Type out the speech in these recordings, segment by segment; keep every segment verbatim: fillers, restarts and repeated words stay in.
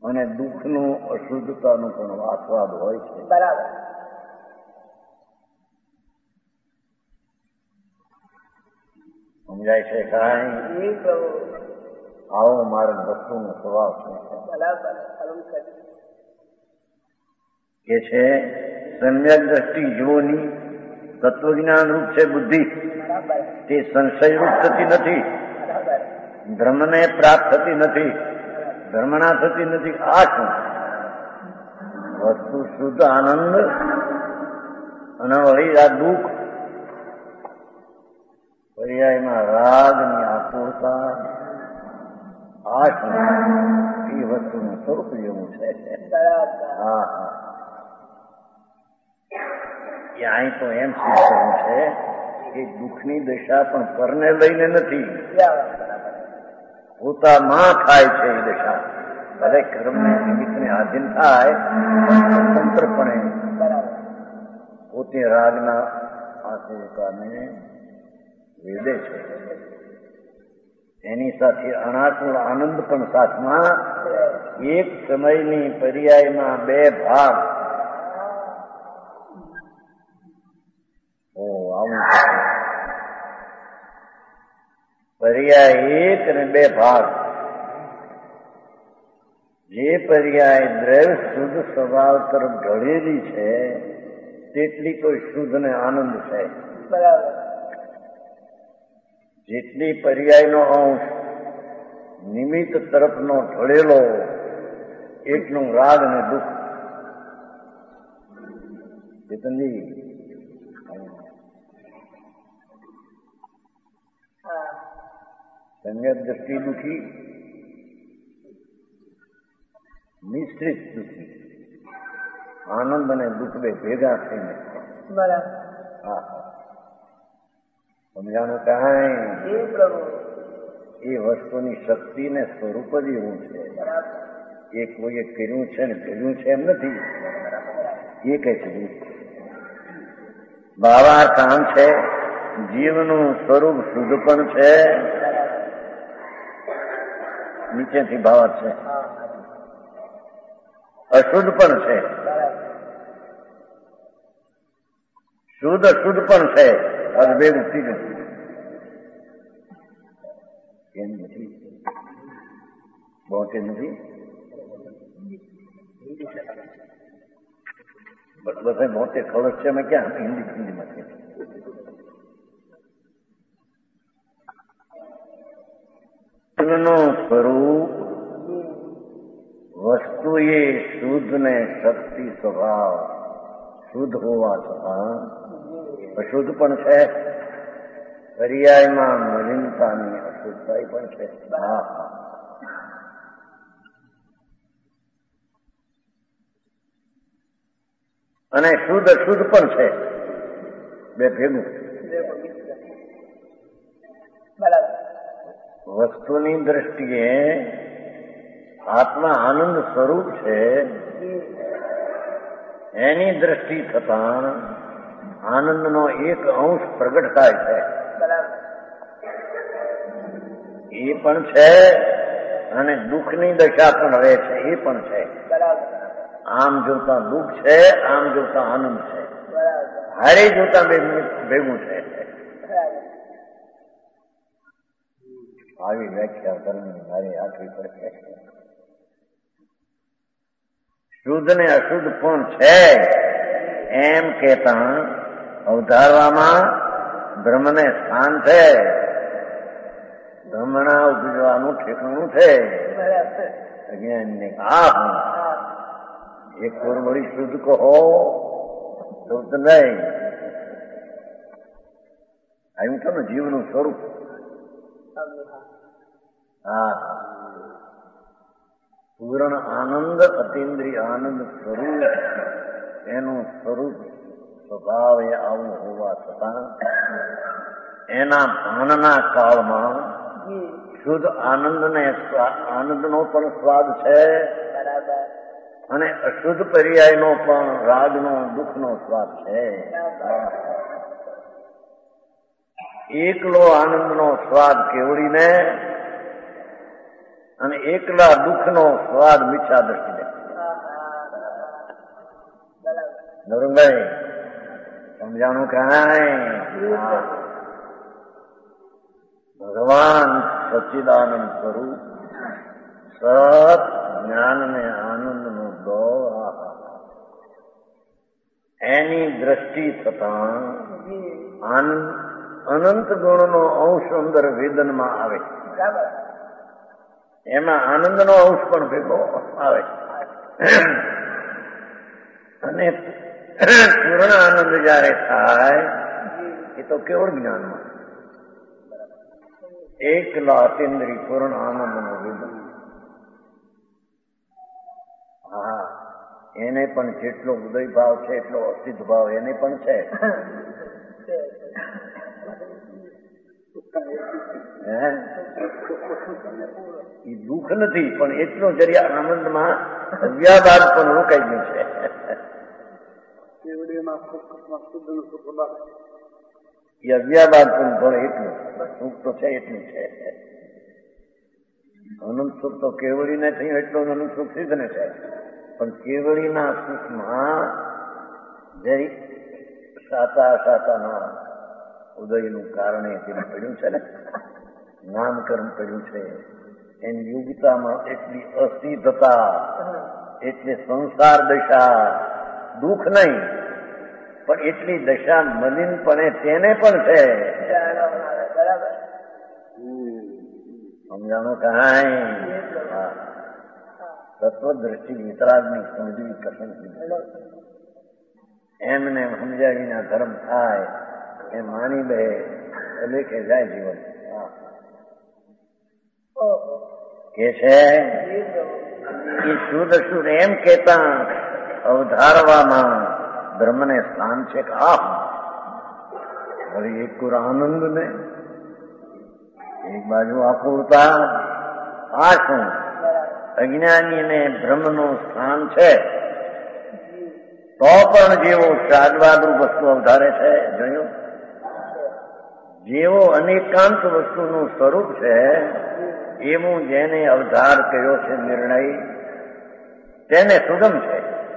અને દુઃખનું અશુદ્ધતાનું પણ આસ્વાદ હોય છે. બરાબર. સમજાય છે કાંઈ? આવો માર્ગ વસ્તુનો સ્વભાવ છે. કે છે સમ્યક દ્રષ્ટિ જીવોની તત્વજ્ઞાન રૂપ છે બુદ્ધિ, તે સંશય રૂપ થતી નથી, ધર્મને પ્રાપ્ત થતી નથી, ધર્મણા થતી નથી. આ શું? વસ્તુ શુદ્ધ આનંદ અને વળી આ દુઃખ, પર્યાયમાં રાગની આતુરતા, આ શું? એ વસ્તુનું સ્વરૂપ જેવું છે. હા હા એ અહીં તો એમ સિદ્ધ કરવું છે કે દુઃખની દશા પણ પરને લઈને નથી, પોતામાં થાય છે. એ દશા ભલે કર્મને નિમિત્તને આધીન થાય, સ્વતંત્રપણે પોતે રાગના આતુરતાને વેદે છે. એની સાથે અનાકુળ આનંદ પણ સાથમાં, એક સમયની પર્યાયમાં બે ભાગ. ઓ આવું પર્યાય એક અને બે ભાગ. જે પર્યાય દ્રવ્ય શુદ્ધ સ્વભાવ તરફ ઢળેલી છે તેટલી કોઈ શુદ્ધ ને આનંદ છે. બરાબર. જેટલી પર્યાયનો અંશ નિમિત્ત તરફનો ઢળેલો એટલું રાગ અને દુઃખ. ચેતનજી સમ્યક દ્રષ્ટિ દુઃખી, મિશ્રિત દુઃખી, આનંદ અને દુઃખ બે ભેગા થઈને. બરાબર. હા સમજાણું કાંઈ? એ વસ્તુની શક્તિ ને સ્વરૂપ જ એવું છે. એ કોઈએ કર્યું છે ને કર્યું છે એમ નથી. એ કઈ છે ભાવાર્થ આમ છે, જીવનું સ્વરૂપ શુદ્ધ પણ છે, નીચેથી ભાવાર્થ છે, અશુદ્ધ પણ છે. શુદ્ધ અશુદ્ધ પણ છે. હવે બે મુક્તિ નથી. કેમ નથી? બોતે નથી. બધા મોટે ખબર છે. અમે ક્યાં હિન્દી હિન્દીમાં છે. નું સ્વરૂપ વસ્તુ એ શુદ્ધ ને શક્તિ સ્વભાવ શુદ્ધ હોવા છતાં અશુદ્ધ પણ છે. પર્યાયમાં મલિનતાની અશુદ્ધતા પણ છે. હા અને શુદ્ધ અશુદ્ધ પણ છે. બે ભેગું. વસ્તુની દ્રષ્ટિએ આત્મા આનંદ સ્વરૂપ છે. એની દ્રષ્ટિ થતાં આનંદનો એક અંશ પ્રગટ થાય છે. એ પણ છે અને દુઃખની દશા પણ રહે છે. એ પણ છે. આમ જોતા દુઃખ છે, આમ જોતા આનંદ છે. હારે જોતા ભેગું છે. આવી વ્યાખ્યા કરવાની મારી આખરી પડે. શુદ્ધ ને અશુદ્ધ પણ છે એમ કહેતા અવધારવામાં બ્રહ્મને સ્થાન છે. બ્રહ્મણા ઉપજવાનું ઠેકાણું છે. અજ્ઞાનને આ એક ઓર વળી શુદ્ધ કહો તો નહીં. આવ્યું છે ને જીવનું સ્વરૂપ. હા પૂર્ણ આનંદ, અતિન્દ્રિય આનંદ સ્વરૂપ, એનું સ્વરૂપ સ્વભાવ એ આવું હોવા છતાં એના ભાનના કાળમાં શુદ્ધ આનંદ ને આનંદનો પણ સ્વાદ છે અને અશુદ્ધ પર્યાયનો પણ રાગનો દુઃખનો સ્વાદ છે. એકલો આનંદનો સ્વાદ કેવડીને અને એકલા દુઃખનો સ્વાદ મિથ્યા દ્રષ્ટિ દે. નરુભાઈ સમજાણું કાંઈ? ભગવાન સચ્ચિદાનંદ સ્વરૂપ સત જ્ઞાન ને આનંદ નો દોર એની દ્રષ્ટિ થતા આનંદ અનંત ગુણનો અંશ અંદર વેદનમાં આવે, એમાં આનંદનો અંશ પણ ભેગો આવે અને પૂર્ણ આનંદ જયારે થાય એ તો કેવળ જ્ઞાનમાં એકલા અતિન્દ્રિય પૂર્ણ આનંદ નો વેદન. હા, એને પણ જેટલો ઉદય ભાવ છે એટલો અસિદ્ધ ભાવ એને પણ છે. એ દુઃખ નથી પણ એટલો જરિયા આનંદમાં અવ્યાબાદ પણ રોકાઈ ગયું છે. એ અવ્યાબાદ પણ ભલે એટલું સુખ તો છે એટલું છે. અનંત સુખ તો કેવળી ને થયું એટલું અનંત સુખ સિદ્ધ ને છે, પણ કેવળીના સુખમાં જઈ સાતા સાતાના ઉદયનું કારણે તેને પડ્યું છે ને, નામકરણ પડ્યું છે. એની યોગતામાં એટલી અસિદ્ધતા, એટલે સંસાર દશા દુઃખ નહીં પણ એટલી દશા મલિનપણે તેને પણ છે. સમજાણું કાંઈ? તત્વદ્રષ્ટિ વિતરાગની સમજવી કઠિન એમને સમજ્યા વિના ધર્મ થાય એ માની બે લેખે જાય જીવન. કે છે એ શુદ્ધ શુદ્ધ એમ કેતા અવધારવામાં બ્રહ્મને સ્થાન છે કે આ વળી એક કુર આનંદ ને એક બાજુ આકુળતા. આ શું અજ્ઞાનીને બ્રહ્મનું સ્થાન છે તો પણ જેવો શાદવાદરૂપ વસ્તુ અવધારે છે, જોયું, જેવો અનેકાંત વસ્તુનું સ્વરૂપ છે એવું જેને અવધાર કર્યો છે નિર્ણય તેને સુગમ છે.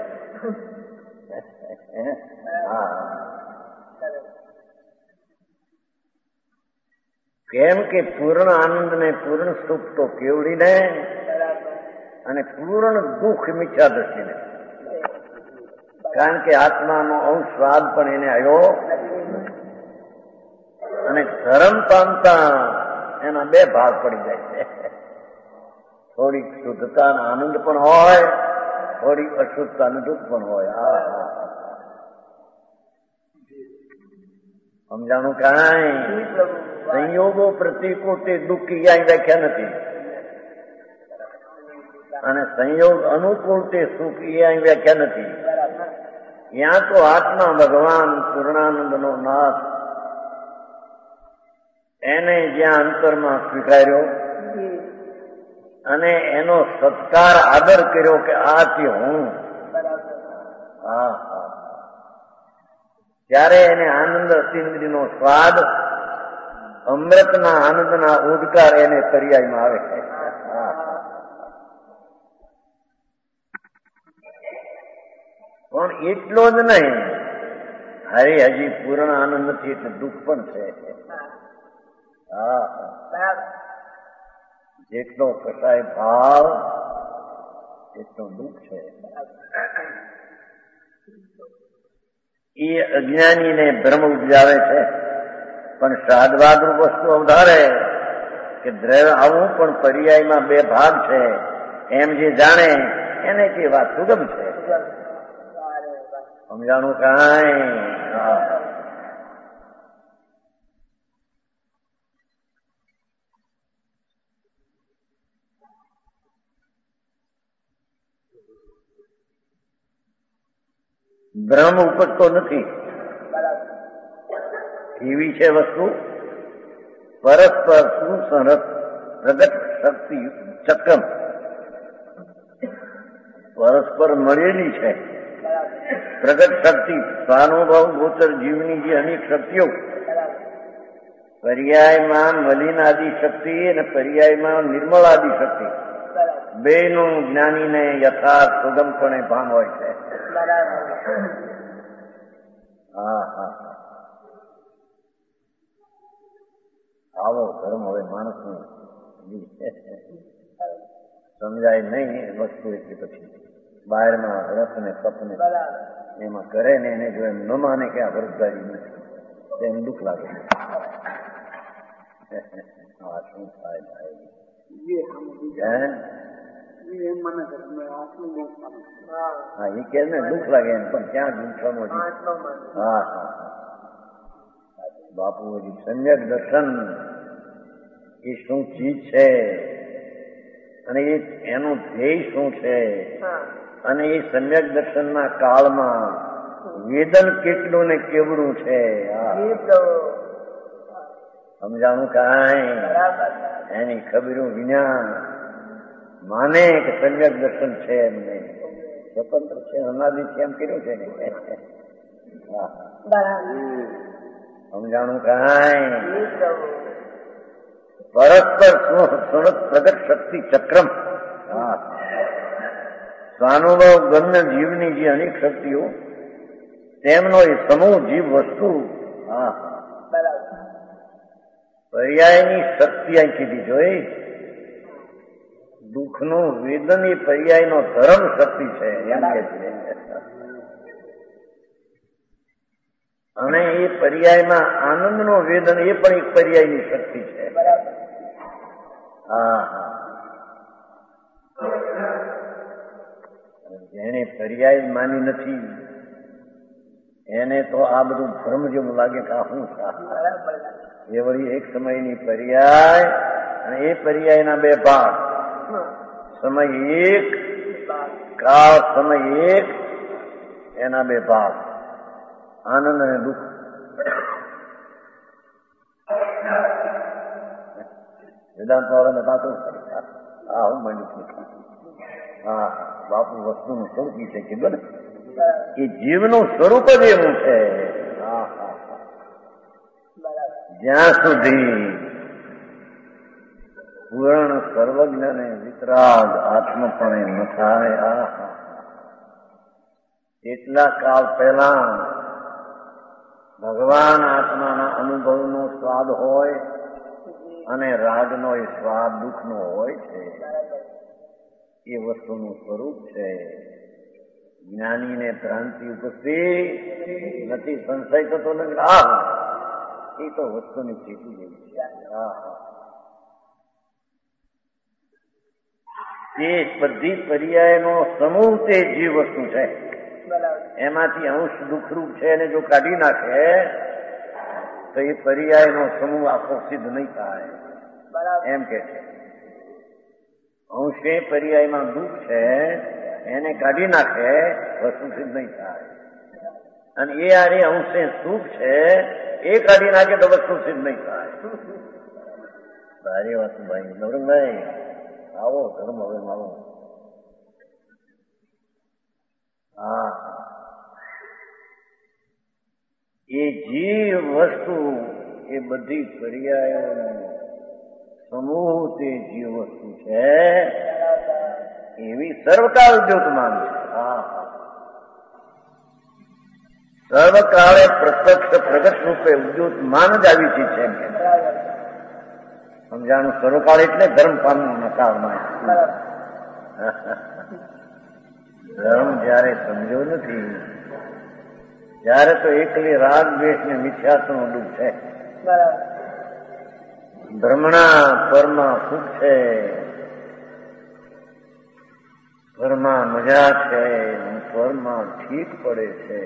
કેમ કે પૂર્ણ આનંદ ને પૂર્ણ સુખ તો કેવડીને અને પૂર્ણ દુઃખ મિથ્યા દ્રષ્ટિને, કારણ કે આત્માનો અંશ સ્વાદ પણ એને આવ્યો અને ધર્મ પામતા એના બે ભાગ પડી જાય છે. થોડીક શુદ્ધતા આનંદ પણ હોય, થોડીક અશુદ્ધતા દુઃખ પણ હોય. સમજાણું કાંઈ? સંયોગો પ્રતિકો તે દુઃખ ક્યાંય વ્યાખ્યા નથી અને સંયોગ અનુકૂળ તે સુખ ક્યાંય વ્યાખ્યા નથી. ત્યાં તો આત્મા ભગવાન પૂર્ણાનંદનો નાથ એને જ્યાં અંતરમાં સ્વીકાર્યો અને એનો સત્કાર આદર કર્યો કે આ તે હું, હા હા, ત્યારે એને આનંદ અતિન્દ્રિયનો સ્વાદ અમૃતના આનંદના ઉદકાર એને પર્યાયમાં આવે છે. પણ એટલો જ નહીં, હરે હજી પૂર્ણ આનંદ નથી એટલે દુઃખ પણ છે. હા, જેટલો કસાય ભાવ એટલો દુઃખ છે. એ અજ્ઞાનીને ભ્રમ ઉપજાવે છે પણ સાદવાદરૂપ વસ્તુ અવધારે કે દ્રવ્ય આવું પણ પર્યાયમાં બે ભાગ છે એમ જે જાણે એને તે વાત સુગમ છે. સમજાણું કાંઈ? ભ્રમ ઉપજતો નથી. કેવી છે વસ્તુ? પરસ્પર સુસંરત પ્રગટ શક્તિ ચક્રમ પરસ્પર મળેલી છે. પ્રગટ શક્તિ સ્વાનુભવ ગોચર જીવની જે અનેક શક્તિઓ, પર્યાયમાં મલિન આદિ શક્તિ અને પર્યાયમાં નિર્મળ આદિ શક્તિ, બેનું જ્ઞાનીને યથાર્થ સુગમપણે ભાન હોય છે. હા હા આવો ધર્મ હવે માણસને સમજાય નહીં વસ્તુ એટલી પછી બહારમાં રસ ને તપને એમાં કરે ને એને જો એમ ન માને કે આ વરદારી નથી તો એમ દુઃખ લાગે. હા શું થાય થાય હા એ કે ને દુઃખ લાગે એમ પણ ક્યાં દુઃખમાં હા હા બાપુ હજી સમ્યક દર્શન એ શું ચીજ છે અને એ એનું ધ્યેય શું છે અને એ સમ્યક દર્શનના કાળમાં વેદન કેટલું ને કેવડું છે સમજાણું કાંઈ એની ખબરું વિના માને કે સમ્યક દર્શન છે એમને સ્વતંત્ર છે અનાદિ છે એમ કર્યું છે ને સમજાણું કાંઈ પરસ્પર સુરત પ્રગટ શક્તિ ચક્રમ સ્વાનુભવ ગમ્ય જીવની જે અનેક શક્તિઓ તેમનો એ સમૂહ જીવ વસ્તુ હા પર્યાયની શક્તિ આ કીધી જોઈ દુઃખનું વેદન એ પર્યાયનો ધર્મ શક્તિ છે એમ કે છે અને એ પર્યાયમાં આનંદનો વેદન એ પણ એક પર્યાયની શક્તિ છે. હા હા જેને પર્યાય માની નથી એને તો આ બધું ભ્રમ જેવું લાગે કે આ શું એ વળી એક સમયની પર્યાય અને એ પર્યાયના બે ભાગ સમય એક કાળ સમય એક એના બે ભાગ આનંદ અને દુઃખ. વેદાંત વાળાને વાતો હા હું માનું છું હા બાપુ વસ્તુનું સ્વરૂપ છે કીધું ને એ જીવનું સ્વરૂપ જ એવું છે. હા હા જ્યાં સુધી પૂર્ણ સર્વજ્ઞ ને વિતરાગ આત્મપણે ન થાય આ એટલા કાળ પહેલા ભગવાન આત્માના અનુભવનો સ્વાદ હોય અને રાગનો એ સ્વાદ દુઃખનો હોય છે. એ વસ્તુનું સ્વરૂપ છે. જ્ઞાનીને ભ્રાંતિ ઉપજતી નથી સંશય થતો નથી આ એ તો વસ્તુની સ્થિતિ જેવી છે. એ બધી પર્યાયનો સમૂહ તે જીવ વસ્તુ છે. એમાંથી અંશ દુઃખરૂપ છે એને જો કાઢી નાખે તો એ પર્યાયનો સમૂહ આખો સિદ્ધ નહીં થાય એમ કે છે. અંશે પર્યાયમાં દુઃખ છે એને કાઢી નાખે વસ્તુ સિદ્ધ નહીં થાય અને એ આરે અંશે સુખ છે એ કાઢી નાખે તો વસ્તુ સિદ્ધ નહીં થાય. સારી વાત ભાઈ નવરંગભાઈ આવો ધર્મ હવે મારો હા એ જીવ વસ્તુ એ બધી પર્યાયો સમૂહ તે જીવ વસ્તુ છે એવી સર્વકાળ ઉદ્યોતમાન છે. હા સર્વકાળે પ્રત્યક્ષ પ્રગટ રૂપે ઉદ્યોતમાન જ આવી ચીજ છે એમ કે સમજાણું. સર્વકાળ એટલે ધર્મ પામવું કાળમાં ધર્મ જયારે સમજો નથી ત્યારે તો એકલી રાગ દ્વેષ ને મિથ્યાત્વનું દુઃખ છે. ધર્મના પરમાં સુખ છે પરમાં મજા છે પરમાં ઠીક પડે છે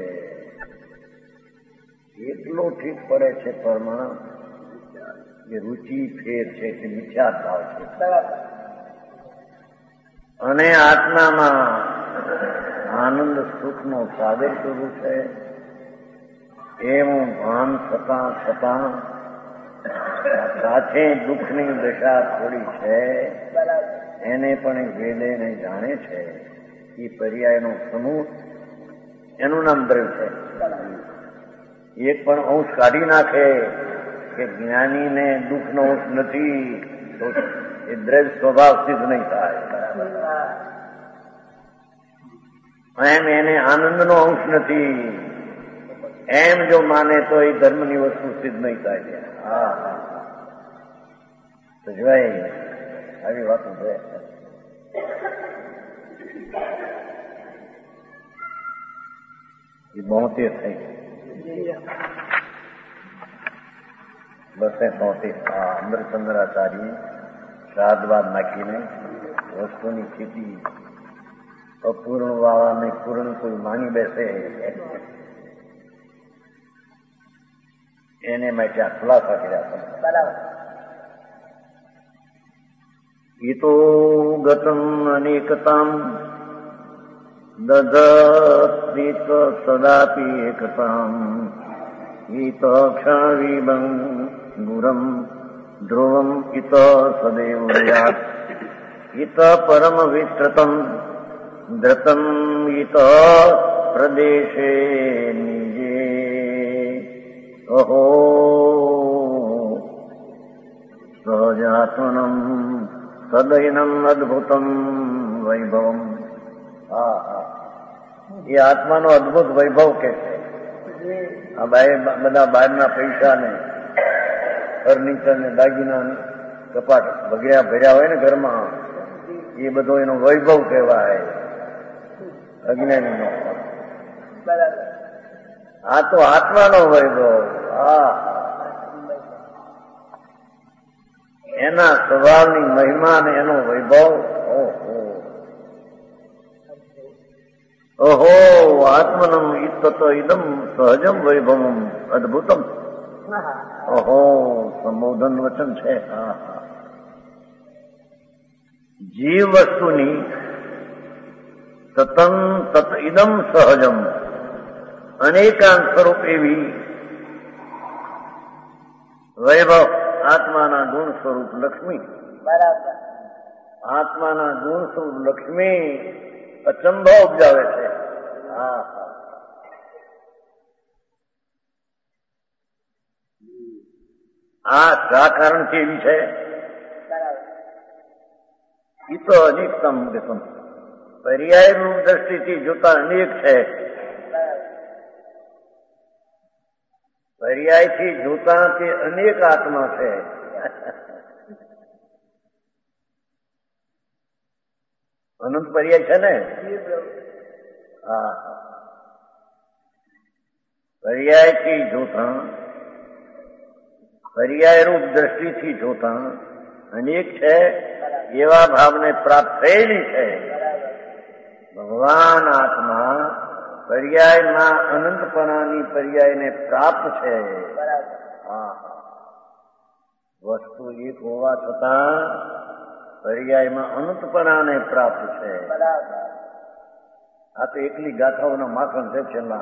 એટલો ઠીક પડે છે પરમાં એ રુચિ ફેર છે કે મિથ્યા ભાવ છે અને આત્મામાં આનંદ સુખનો સાગર સ્વરૂપ છે એવું ભાન થતા થતા સાથે દુઃખની દશા થોડી છે એને પણ વેદે ને જાણે છે. એ પર્યાયનો સમૂહ એનું નામ દ્રવ્ય છે. એક પણ અંશ કાઢી નાખે કે જ્ઞાનીને દુઃખનો અંશ નથી તો એ દ્રવ્ય સ્વભાવ સિદ્ધ નહીં થાય. એમ એને આનંદનો અંશ નથી એમ જો માને તો એ ધર્મની વસ્તુ સિદ્ધ નહીં થાય. હા હા તો જોવાય આવી વાતો છે. એ બોતેર થઈ બસે બોતેર. આ અમરચંદ્રાચાર્ય શ્રાદ્ધવાદ નાખીને વસ્તુની સ્થિતિ અપૂર્ણ વાળાને પૂર્ણ કોઈ માની બેસે એને માટે આ ખુલાસા કર્યા. બરાબર. ઈતો ગતમ અનેકતામ દધત્રિત સદાપી એકતામ ઈત ક્ષણવિબં ગુરમ ધ્રુવમ ઈત સદૈવ યાત ઈત પરમ વિસ્તૃતમ ધૃતમ ઈત પ્રદેશે નિજે અહો સહજાત્મનમ સદૈનમ અદભુતમ વૈભવમ. હા હા એ આત્માનો અદભુત વૈભવ કે છે. આ બધા બહારના પૈસા ને ફર્નિચર ને દાગીના કપાટ બગડ્યા ભર્યા હોય ને ઘરમાં એ બધો એનો વૈભવ કહેવાય અજ્ઞાનીનો. આ તો આત્માનો વૈભવ. હા એના સ્વભાવની મહિમા ને એનો વૈભવ. ઓહો આત્મનમ ઇત્તત ઇદમ સહજમ વૈભવમ અદભુતમ. ઓહો સંબોધન વચન છે. હા હા જીવ વસ્તુની તતમ તત ઇદમ સહજમ અનેકાંત સ્વરૂપ એવી વૈભવ આત્માના ગુણ સ્વરૂપ લક્ષ્મી. બરાબર. આત્માના ગુણ સ્વરૂપ લક્ષ્મી અચંબો ઉપજાવે છે. હા આ શા કારણથી એવી છે? એ તો અનેકતમ ગતમ પર્યાય રૂપ દ્રષ્ટિથી જોતા અનેક છે. પર્યાયથી જોતા તે અનેક આત્મા છે. અનંત પર્યાય છે ને. હા પર્યાયથી જોતા પર્યાય રૂપ દ્રષ્ટિથી જોતા અનેક છે એવા ભાવને પ્રાપ્ત થયેલી છે. ભગવાન આત્મા પર્યાયમાં અનંતપણાની પર્યાયને પ્રાપ્ત છે. હા વસ્તુ એક હોવા છતાં પર્યાયમાં અનંતપણાને પ્રાપ્ત છે. આ તો એકલી ગાથાઓના માખણ છે છેલ્લા.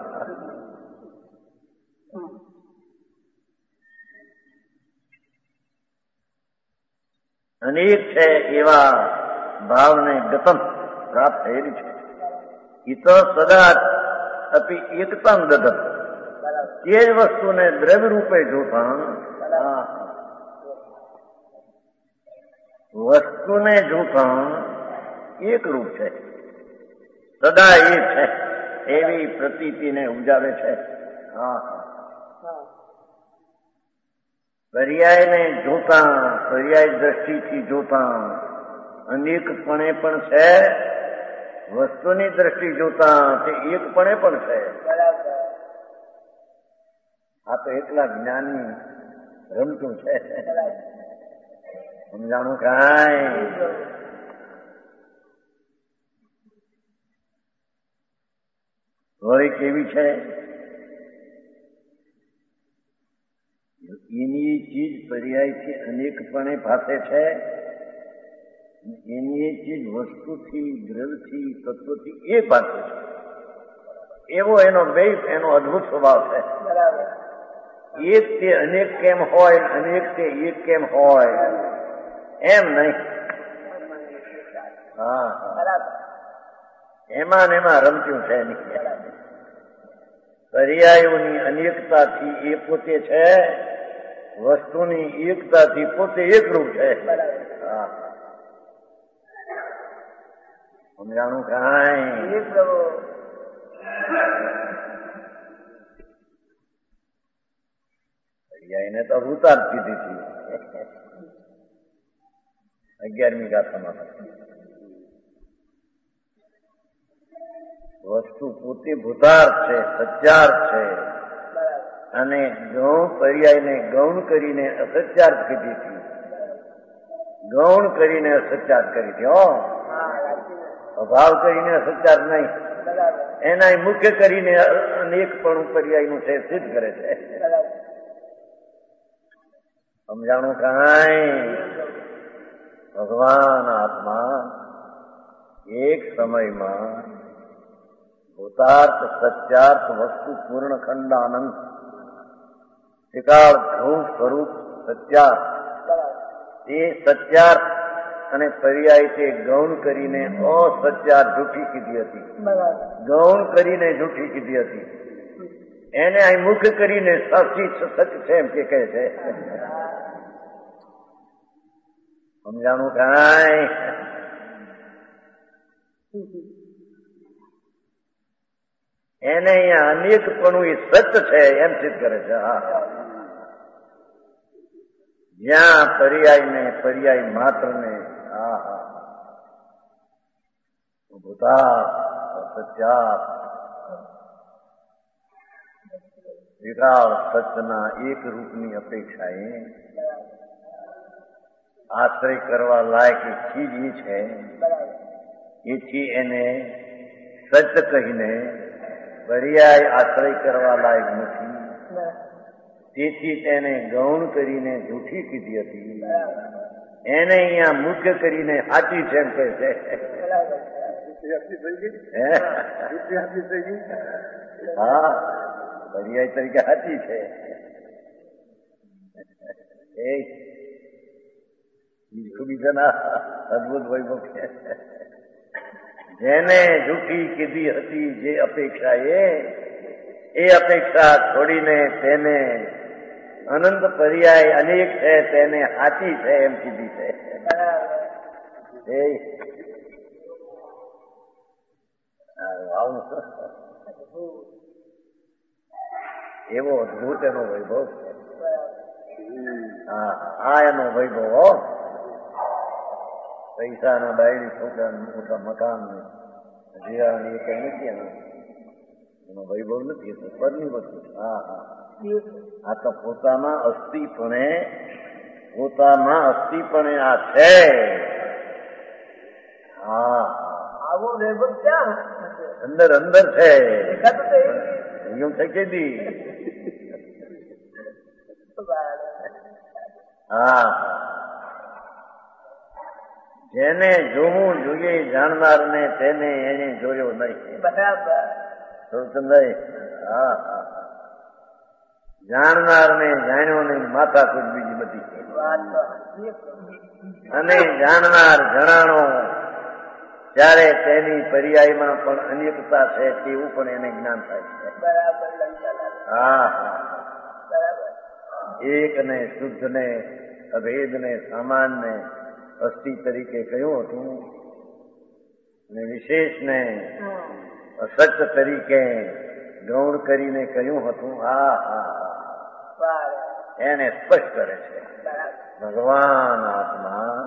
અનેક છે એવા ભાવને ગતમ પ્રાપ્ત થયેલી છે. ઈ તો સદા અપી એકતામ દધત તે જ વસ્તુને દ્રવ્ય રૂપે જોતા વસ્તુને જોતા એક રૂપ છે. સદા એક છે એવી પ્રતીતિને ઉપજાવે છે. હા પર્યાયને જોતા પર્યાય દ્રષ્ટિથી જોતા અનેકપણે પણ છે. વસ્તુની દ્રષ્ટિ જોતા તે એકપણે પણ છે. આ તો એકલા જ્ઞાનની રમતું છે. સમજાણું કાંઈ? વળી કેવી છે? એની ચીજ પર્યાયથી અનેકપણે ભાષે છે. એની ચીજ વસ્તુથી દ્રવ્યથી તત્વથી એક ભાષે છે. એવો એનો બે એનો અદભુત સ્વભાવ છે. એક તે અનેક કેમ હોય અનેક તે એક કેમ હોય એમ નહીં. હા એમાં ને એમાં રમતું છે નહીં. પર્યાયોની અનેકતાથી એ પોતે છે. વસ્તુની એકતાથી પોતે એકરૂપ છે. સમજાણું કાંઈ એને તો અવતાર કીધી હતી અગિયારમી ગાથામાં. વસ્તુ પોતે ભૂતાર્થ છે, સત્યાર્થ છે, અને ગૌણ પર્યાયને ગૌણ કરીને અસત્યાર્થ કીધી હતી. ગૌણ કરીને અસત્યાર્થ કરી હતી. હો, અભાવ કરીને અસત્યાર્થ નહીં, એના મુખ્ય કરીને અનેક પણ પર્યાયનું છે સિદ્ધ કરે છે. સમજાણું કાંઈ? ભગવાન આત્મા એક સમયમાં ભૂતાર્થ સત્યાર્થ વસ્તુ પૂર્ણ ખંડાનંદ ત્રિકાળ ધ્રુવ સ્વરૂપ સત્યાર્થ, એ સત્યાર્થ અને પર્યાય તે ગૌણ કરીને અસત્યાર્થ જૂઠી કીધી હતી. ગૌણ કરીને જૂઠી કીધી હતી. એને અહીં મુખ્ય કરીને સાચી સચ છે એમ કે કહે છે. સમજાણું કાંઈ? એને અહીંયા અનેકપણું એ સત્ય છે એમ સિદ્ધ કરે છે. હા, જ્યાં પર્યાય ને પર્યાય માત્ર ને હા હા ભૂતા સત્યા વિરાળ સત્યના એક રૂપની અપેક્ષાએ આશ્રય કરવા લાયક એક ચીજ એ છે. એથી એને સત્ય કહીને પર્યાય આશ્રય કરવા લાયક નથી. તેથી તેને ગૌણ કરીને જૂઠી કીધી હતી. એને અહીંયા મુખ્ય કરીને સાચી છે એમ કહે છે. હા, પર્યાય તરીકે સાચી છે. એ બીજાના અદભુત વૈભવ છે. જેને જૂઠી કીધી હતી જે અપેક્ષા એ એ અપેક્ષા છોડીને તેને અનંત પર્યાય અનેક છે તેને સાચી છે એમ કીધી છે. એવો અદભુત એનો વૈભવ છે. હા, આ એનો વૈભવ. પૈસાના બાયડી છોકરા મોટા મકાન જીરાની એ કઈ નથી એનો એનો વૈભવ નથી. એ તો પરની વસ્તુ. હા હા, આ તો પોતામાં અસ્થિપણે પોતામાં અસ્થિપણે આ છે. હા, આવો વૈભવ ક્યાં અંદર અંદર છે. એવું થઈ કીધી. હા, જેને જોવું જોઈએ જાણનારને તેને એને જોયો નહીં. બરાબર. હા હા, જાણનારને જાણ્યો નહીં. માથા કુદ બીજી બધી. અને જાણનાર જણાણો ત્યારે તેની પર્યાયમાં પણ અનેકતા છે તેવું પણ એને જ્ઞાન થાય છે. બરાબર. હા હા, એક ને શુદ્ધ ને અભેદ ને સામાન્ય અસ્થિ તરીકે કહ્યું હતું, અને વિશેષને અસત્ય તરીકે ગૌણ કરીને કહ્યું હતું. હા હા, એને સ્પષ્ટ કરે છે. ભગવાન આત્મા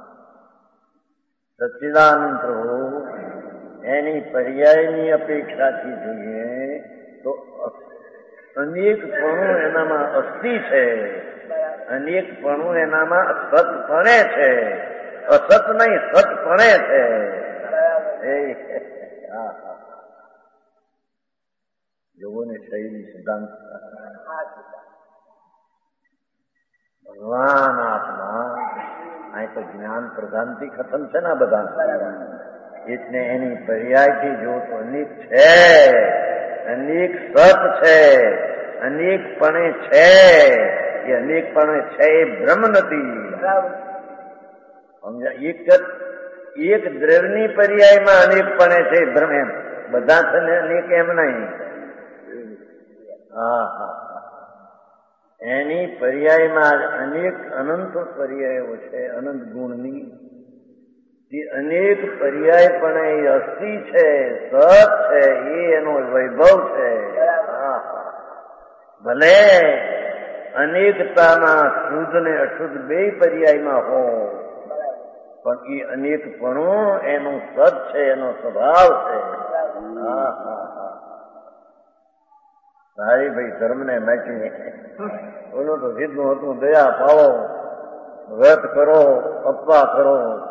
સચ્ચિદાનંદ પ્રભુ એની પર્યાયની અપેક્ષાથી જોઈએ તો અનેકપણું એનામાં અસ્થિ છે, અનેકપણું એનામાં સતપણે છે. અસત નહીં, સતપણે છે. હા હા, જોગોને શૈલી સિદ્ધાંત. ભગવાન આત્મા અહીં તો જ્ઞાન પ્રધાનથી ખતમ છે ને બધા. એટલે એની પર્યાયથી જો તો અનેક છે, અનેક સત છે, અનેકપણે છે. એ અનેકપણે છે એ બ્રહ્મ નથી. સમજા? એક એક દ્રવ્યની પર્યાયમાં અનેકપણે છે બ્રહ્મ. એમ બધા છે ને અનેક એમ નહીં. હા હા, એની પર્યાયમાં અનેક અનંત પર્યાયો છે. અનંત ગુણની એ અનેક પર્યાય પણ એ અસ્થિ છે, સત છે, એ એનો વૈભવ છે. ભલે અનેકતાના શુદ્ધ ને અશુદ્ધ બે પર્યાયમાં હો, પણ એ અનેકપણું એનું સત છે, એનો સ્વભાવ છે. હા હા હા સારી ભાઈ ધર્મને નાખી ઓલું તો સીધું હતું, દયા પાવો, વ્રત કરો, અપવા કરો.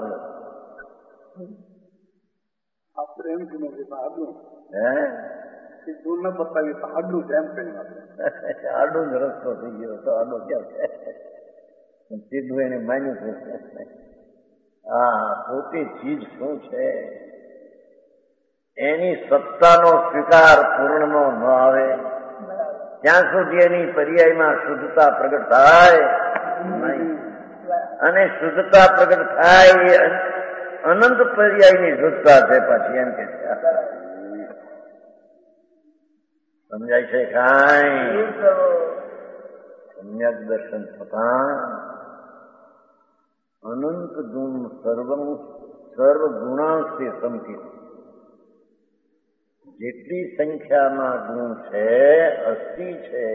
આપણે એમ કીધું કે આડું હે દૂર ન બતાવીએ તો આડું જ એમ કહ્યું. આડું જ રસ્તો થઈ ગયો તો આડો ક્યાં છે? સીધું એને માન્યું છે. હા પોતે ચીજ શું છે એની સત્તાનો સ્વીકાર પૂર્ણનો ન આવે ત્યાં સુધી એની પર્યાયમાં શુદ્ધતા પ્રગટ થાય નહીં. અને શુદ્ધતા પ્રગટ થાય એ અનંત પર્યાયની શુદ્ધતા છે. પાછી એમ કે સમજાય છે કાંઈ? સમ્યક દર્શન થતા અનંત ગુણ સર્વ સર્વ ગુણાંશથી સંકિત, જેટલી સંખ્યામાં ગુણ છે અસ્થિ છે,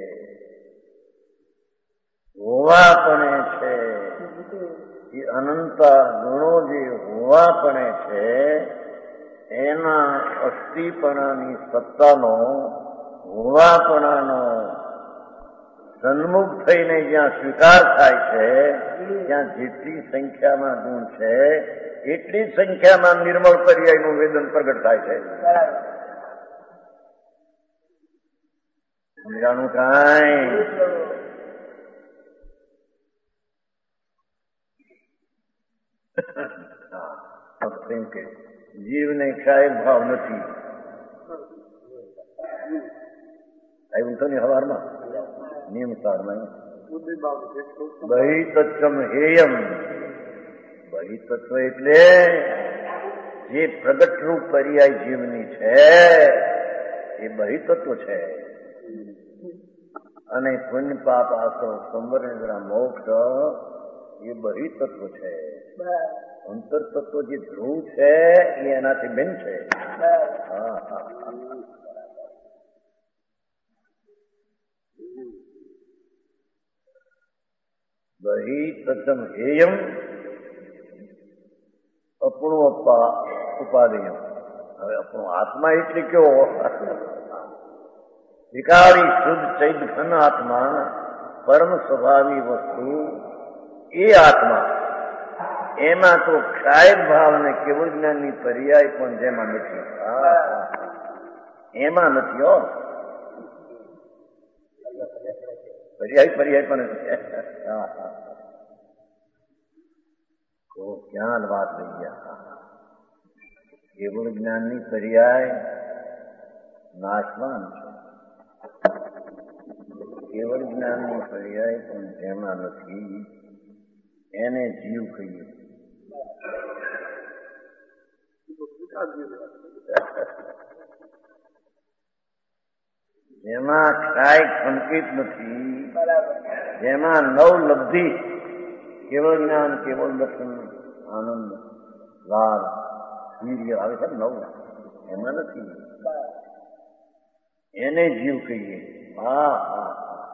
હોવાપણે છે, એ અનંત ગુણો જે હોવાપણે છે એના અસ્થિપણાની સત્તાનો હોવાપણાનો સન્મુખ થઈને જ્યાં સ્વીકાર થાય છે ત્યાં જેટલી સંખ્યામાં ગુણ છે એટલી જ સંખ્યામાં નિર્મળ પર્યાયનું વેદન પ્રગટ થાય છે. સમજાણું કાંઈ? એમ કે જીવને કાંઈ ભાવ નથી આવ્યું તો ને હવારમાં નિયમ સારમાં બહિ તત્વ હેયમ. બહિ તત્વ એટલે જે પ્રગટરૂપ પર્યાય જીવની છે એ બહિ તત્વ છે. અને પુણ્ય પાપ આસો સંવર મોક્ષ એ બહિ તત્વ છે. અંતર તત્વ જે ધ્રુવ છે એ એનાથી ભિન્ન છે. હા હા બહિ તત્વ હેયમ અપણું અપા ઉપાદેયમ. હવે આપણો આત્મા એટલે કેવો? વિકારી શુદ્ધ ચૈત ઘન આત્મા, પરમ સ્વભાવી વસ્તુ એ આત્મા. એમાં તો ક્ષાય ભાવ ને કેવળ જ્ઞાનની પર્યાય પણ જેમાં નથી. એમાં નથી હો, પર્યાય પર્યાય પણ નથી. તો ક્યાં વાત લઈ ગયા? કેવળ જ્ઞાનની પર્યાય નાશવાન છે. કેવળ જ્ઞાનની પર્યાય પણ જેમાં નથી એને જીવ કહીએ. જેમાં ક્ષાય ખંડિત નથી, જેમાં નવ લબ્ધિ કેવળ જ્ઞાન, કેવળ દર્શન, આનંદ, લાભ, વીર્ય આવે છે નવ, એમાં નથી, એને જીવ કહીએ. હા હા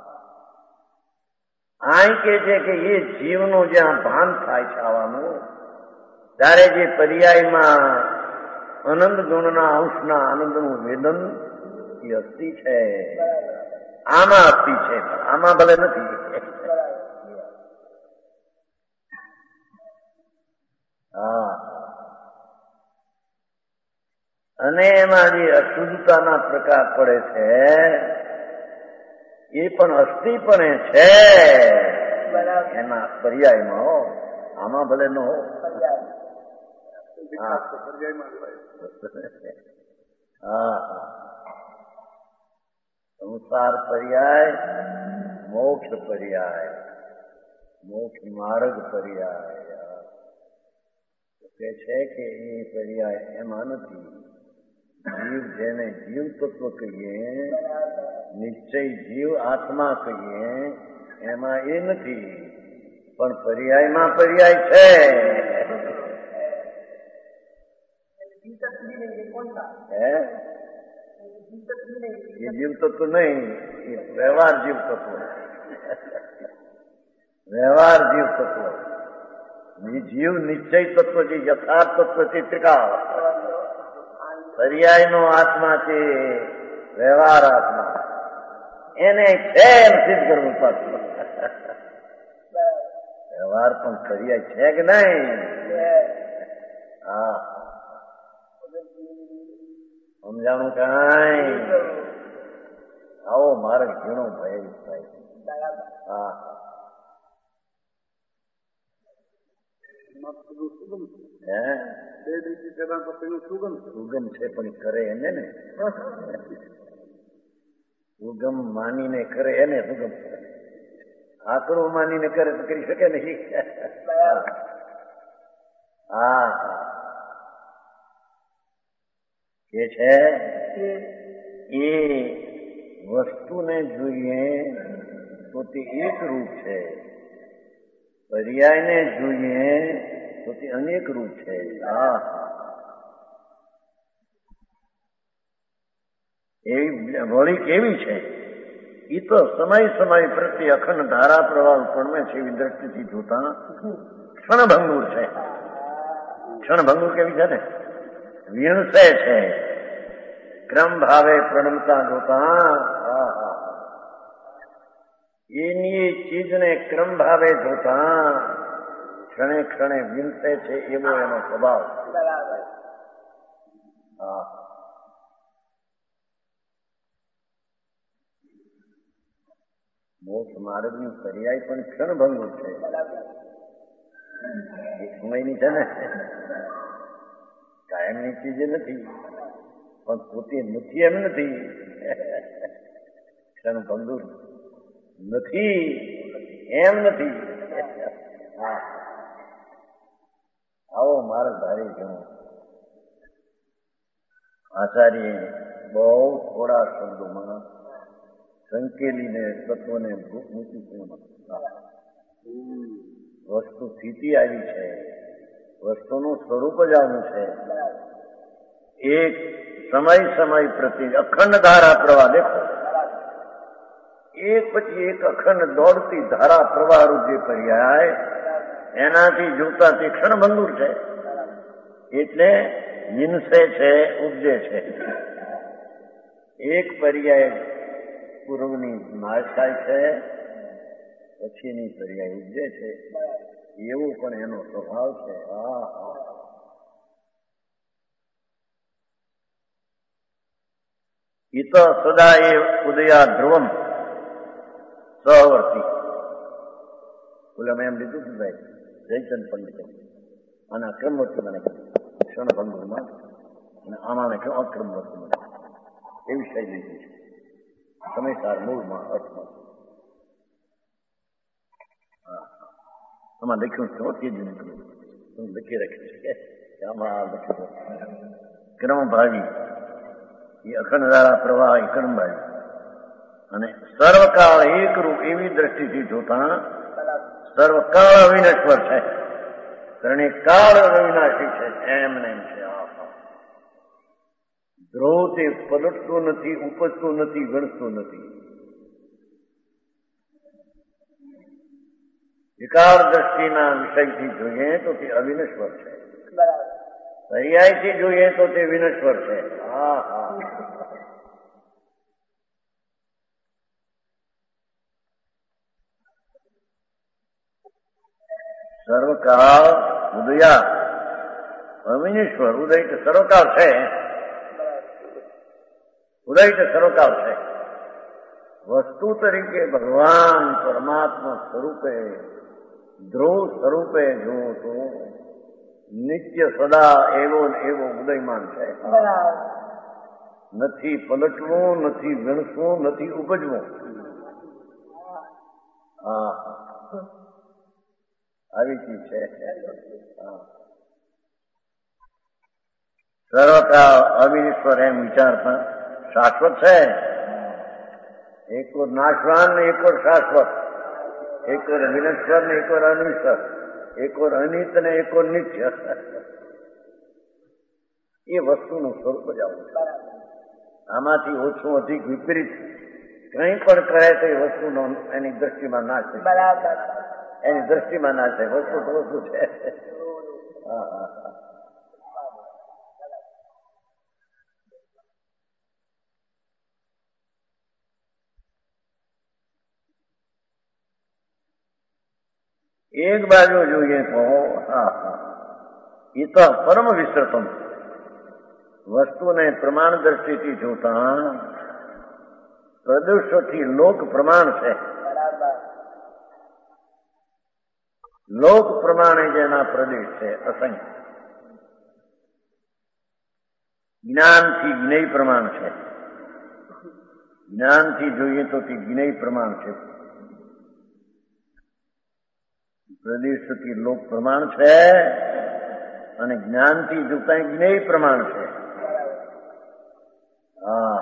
આ કે છે કે એ જીવનું જ્યાં ભાન થાય છે આવવાનું, ત્યારે જે પર્યાયમાં આનંદ ગુણના અંશના આનંદનું વેદન એ અસ્થિ છે. આમાં અસ્થિ છે, આમાં ભલે નથી. હા અને એમાં જે અશુદ્ધતાના પ્રકાર પડે છે એ પણ અસ્થિપણે છે એના પર્યાયમાં. આમાં ભલે ન હો. હા સંસાર પર્યાય, મોક્ષ પર્યાય, મોક્ષ માર્ગ પર્યાય કે છે કે એ પર્યાય એમાં નથી. જીવ જેને જીવ તત્વ કહીએ, નિશ્ચય જીવ આત્મા કહીએ, એમાં એ નથી, પણ પર્યાયમાં પર્યાય છે. હે એ જીવ તત્વ નહીં, એ વ્યવહાર જીવ તત્વ, વ્યવહાર જીવ તત્વ. જીવ નિશ્ચય તત્વ છે, યથાર્થ તત્વ છે ત્રિકાળ. પર્યાયનો આત્મા છે વ્યવહાર આત્મા, એને છે એમ સિદ્ધ કરવું પડશે. વ્યવહાર પણ પર્યાય છે કે નહીં? હા, સમજાણું કાંઈ? આવો મારે ઘણો ભય થાય. હા, હે સુગમ છે પણ કરે એને ને, સુગમ માનીને કરે એને સુગમ. આકડું માનીને કરે તો કરી શકે નહીં. હા, કે છે એ વસ્તુને જોઈએ તો તે એક રૂપ છે, પર્યાયને જોઈએ તો તે અનેક રૂપ છે. હા, એવી વળી કેવી છે? એ તો સમય સમય પ્રત્યે અખંડ ધારા પ્રવાહ ઉપરમે છે એવી દ્રષ્ટિથી જોતા ક્ષણભંગુર છે. ક્ષણભંગુર કેવી છે ને? વિણસે છે. ક્રમ ભાવે પ્રણમતા જોતા એની ચીજને ક્રમ ભાવે જોતા ક્ષણે ક્ષણે વિનસે છે એવો એનો સ્વભાવ. હા, મોક્ષ માર્ગની પર્યાય પણ ક્ષણભંગુર છે. એક સમયની છે ને, કાયમની ચીજ નથી, પણ પોતે નથી એમ નથી. ક્ષણભંગુર નથી એમ નથી. હા, આવો માર્ગ ધારી ગયો. આચાર્ય બહુ થોડા શબ્દોમાં સંકેલીને તત્વને મૂકી. વસ્તુ સ્થિતિ આવી છે, વસ્તુનું સ્વરૂપ જ આવું છે. એક સમય સમય પ્રત્યે અખંડ ધારા પ્રવાહ દેખો, એક પછી એક અખંડ દોડતી ધારા પ્રવાહ રૂપ જે પર્યાય એનાથી જોતા તે ક્ષણભંગુર છે. એટલે વિનસે છે, ઉપજે છે. એક પર્યાય પૂર્વની નાશ થાય છે, પછીની પર્યાય ઉપજે છે. એવું પણ એનો સ્વભાવ છે. હા, હા, ઈત સદા એ ઉદયા ધ્રુવમ સહવર્તી. બોલે મેં એમ લીધું હતું ભાઈ જયચંદ પંડિત આના ક્રમવર્તી મને ક્ષણભંગુરમાં, અને આમાં કહ્યું અક્રમવર્તી મને. એવી શૈલી છે સમયસાર મૂળમાં અર્થમાં. હા, આમાં લખ્યું છે તે જ નીકળ્યું, હું લખી રાખી છે આમાં લખ્યું ક્રમભાવી એ અખંડ ધારા પ્રવાહ એ ક્રમભાવી. અને સર્વકાળ એકરૂપ એવી દ્રષ્ટિથી જોતા સર્વકાળ અવિનશ્વર છે, કારણ કાળ અવિનાશી છે. એમને એમ છે. ધ્રુવ તે પલટતો નથી, ઉપજતો નથી, ગણતો નથી. વિકાર દ્રષ્ટિના વિષયથી જોઈએ તો તે અવિનશ્વર છે, પર્યાયથી જોઈએ તો તે વિનશ્વર છે. હા, હા, સર્વકાળ ઉદયા અવિનશ્વર. ઉદય તો સર્વકાળ છે, ઉદય તો સર્વકાળ છે. વસ્તુ તરીકે ભગવાન પરમાત્મા સ્વરૂપે ધ્રુવ સ્વરૂપે જો તો નિત્ય સદા એવો એવો ઉદયમાન છે. નથી પલટવું, નથી વિણસવું, નથી ઉપજવું. હા, આવી ચીજ છે. સર્વકાળ અવિનશ્વર એમ વિચારતા શાશ્વત છે. એક ઓર નાશવાન ને એક ઓર શાશ્વત, એક ઓર વિનશ્વર ને એક ઓર અનિશ્વર, એક ઓર અનિત ને એક ઓર નિત્ય. એ વસ્તુનું સ્વરૂપ જ આવું છે. આમાંથી ઓછું અધિક વિપરીત કંઈ પણ કરે તો એ વસ્તુનો એની દ્રષ્ટિમાં ના છે, એની દ્રષ્ટિમાં ના છે. વસ્તુ તો વસ્તુ છે. હા હા હા. એક બાજુ જોઈએ તો હા હા એ તો પરમ વિસ્તૃતમ વસ્તુને પ્રમાણ દ્રષ્ટિથી જોતા પ્રદુષથી લોક પ્રમાણ છે. લોક પ્રમાણે જેના પ્રદેશ છે અસંખ્ય. જ્ઞાનથી જ્ઞેય પ્રમાણ છે. જ્ઞાનથી જોઈએ તો તે જ્ઞેય પ્રમાણ છે. પ્રદેશથી લોક પ્રમાણ છે અને જ્ઞાનથી જોતા જ્ઞેય પ્રમાણ છે. હા,